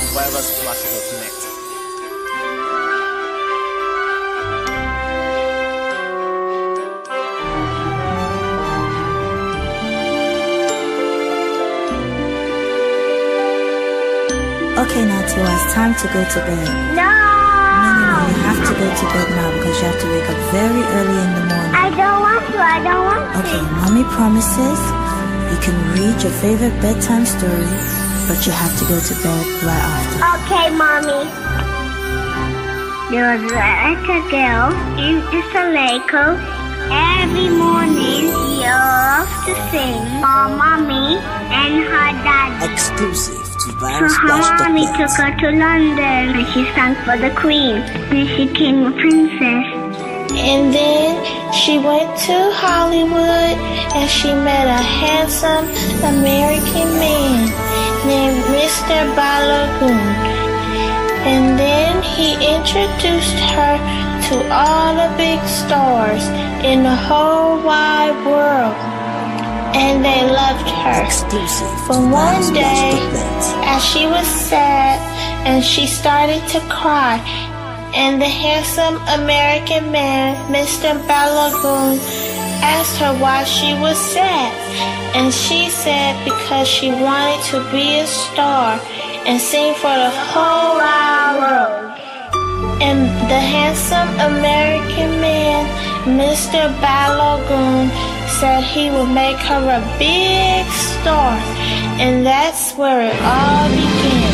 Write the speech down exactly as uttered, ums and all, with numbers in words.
virus flash dot net. Okay, now Tiwa, it's time to go to bed. No! No, no, no, you have to go to bed now because you have to wake up very early in the morning. I don't want to, I don't want to. Okay, mommy promises you can read your favorite bedtime story, but you have to go to bed right after. Okay, mommy. There was a little girl in Isaleco. Every morning, she loved to sing for mommy and her dad. Exclusive to So virus her flash dot mommy net. took her to London and she sang for the queen. Then she became a princess. And then she went to Hollywood and she met a handsome American man named Mister Balagoon. And then he introduced her to all the big stars in the whole wide world. And they loved her. Exclusive to But virus one flash day, dot net. as she was sad and she started to cry, and the handsome American man, Mister Balagoon, asked her why she was sad. And she said because she wanted to be a star and sing for the whole wide world. And the handsome American man, Mister Balagoon, said he would make her a big star. And that's where it all began.